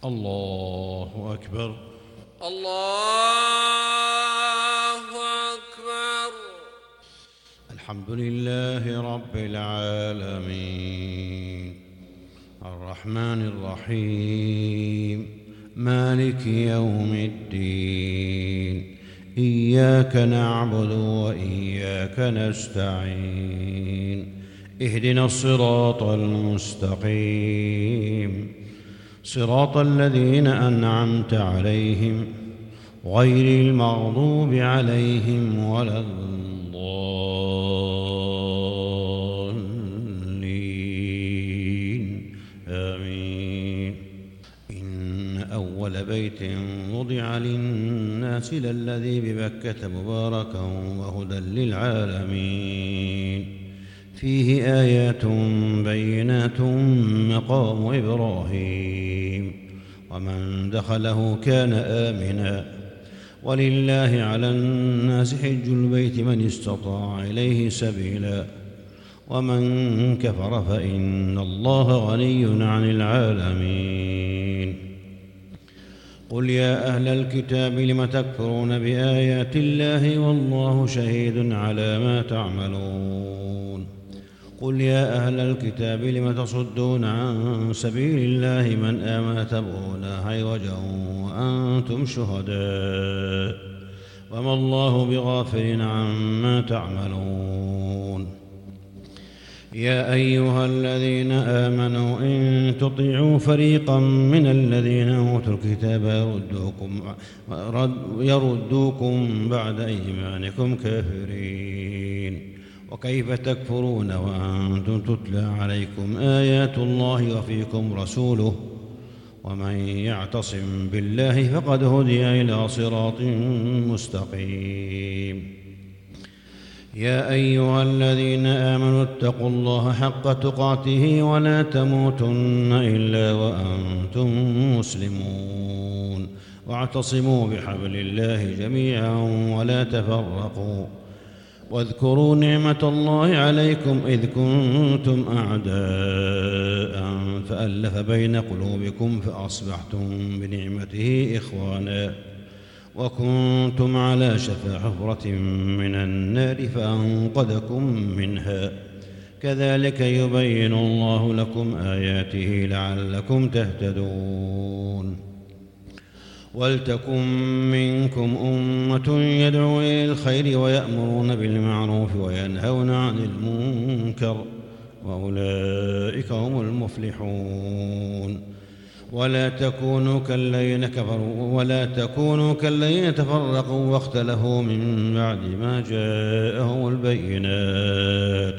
الله أكبر. الله أكبر. الحمد لله رب العالمين الرحمن الرحيم مالك يوم الدين إياك نعبد وإياك نستعين اهدنا الصراط المستقيم صراط الذين أنعمت عليهم غير المغضوب عليهم ولا الضالين آمين. إن أول بيت وضع للناس للذي ببكة مباركا وهدى للعالمين فيه آيات بينات مقام إبراهيم ومن دخله كان آمنا ولله على الناس حج البيت من استطاع إليه سبيلا ومن كفر فإن الله غني عن العالمين. قل يا أهل الكتاب لم تكفرون بآيات الله والله شهيد على ما تعملون. قل يا أهل الكتاب لم تصدون عن سبيل الله من آمن تبغونها عوجا وأنتم شهداء وما الله بغافل عما تعملون. يا أيها الذين آمنوا إن تطيعوا فريقا من الذين أوتوا الكتاب يردوكم بعد إيمانكم كافرين وكيف تكفرون وأنتم تتلى عليكم آيات الله وفيكم رسوله ومن يعتصم بالله فقد هدي إلى صراط مستقيم. يا أيها الذين آمنوا اتقوا الله حق تقاته ولا تموتن إلا وأنتم مسلمون واعتصموا بحبل الله جميعا ولا تفرقوا واذكروا نعمة الله عليكم إذ كنتم أعداء فألف بين قلوبكم فأصبحتم بنعمته إخوانا وكنتم على شفا حفرة من النار فأنقذكم منها كذلك يبين الله لكم آياته لعلكم تهتدون. ولتكن منكم أمة يدعون إلى الخير ويأمرون بالمعروف وينهون عن المنكر وأولئك هم المفلحون. ولا تكونوا كالذين تفرقوا واختلفوا من بعد ما جاءهم البينات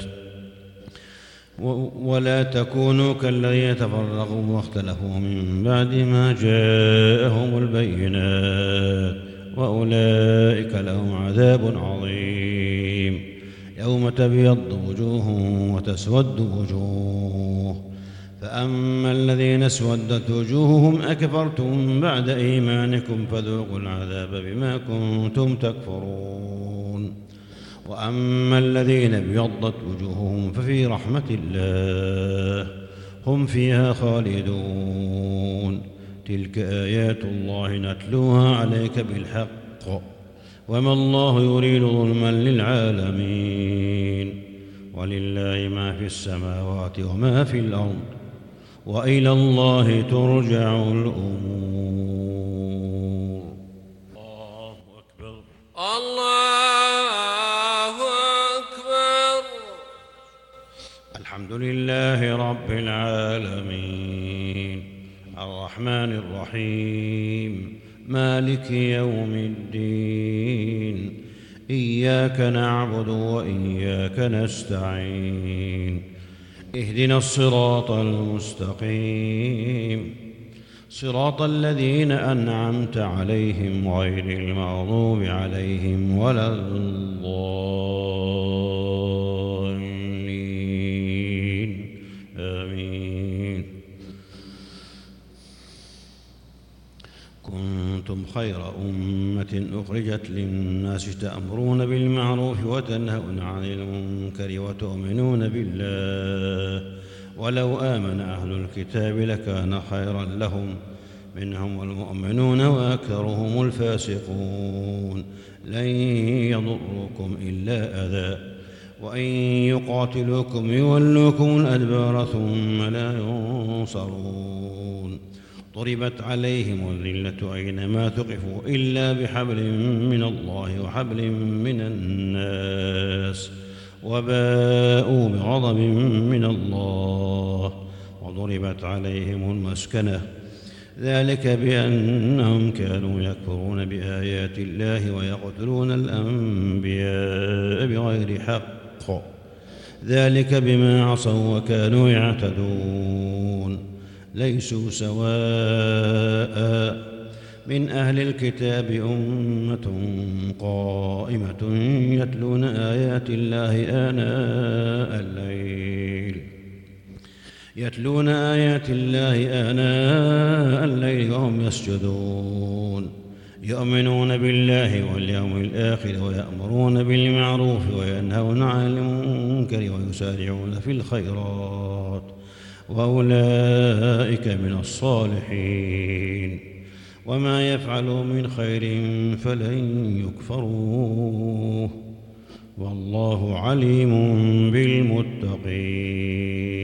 وأولئك لهم عذاب عظيم يوم تبيض وجوه وتسود وجوه فأما الذين اسودت وجوههم أكفرتم بعد إيمانكم فذوقوا العذاب بما كنتم تكفرون. وأما الذين ابيضت وجوههم ففي رحمة الله هم فيها خالدون. تلك آيات الله نتلوها عليك بالحق وما الله يريد ظلما للعالمين ولله ما في السماوات وما في الأرض وإلى الله ترجع الأمور. الله أكبر. الله أكبر. الحمد لله رب العالمين الرحمن الرحيم مالك يوم الدين إياك نعبد وإياك نستعين اهدنا الصراط المستقيم صراط الذين أنعمت عليهم غير المغضوب عليهم ولا الضالين آمين. كنتم خير أمة أخرجت للناس تأمرون بالمعروف وتنهون عن المنكر وتؤمنون بالله ولو آمن أهل الكتاب لكان خيرا لهم منهم المؤمنون وأكثرهم الفاسقون. لن يضركم إلا أذى، وإن يقاتلوكم يولوكم الأدبار ثم لا ينصرون. ضربت عليهم الذلة أينما ثقفوا إلا بحبل من الله وحبل من الناس، وباءوا بغضب من الله، وضربت عليهم المسكنة، ذلك بأنهم كانوا يكفرون بآيات الله ويقتلون الأنبياء بغير حق، ذلك بما عصوا وكانوا يعتدون. ليسوا سواء من أهل الكتاب أمة قائمة يتلون آيات الله آناء الليل وهم يسجدون، يؤمنون بالله واليوم الآخر ويأمرون بالمعروف وينهون عن المنكر ويسارعون في الخيرات، وأولئك من الصالحين. وما يفعلوا من خير فلن يكفروه، والله عليم بالمتقين.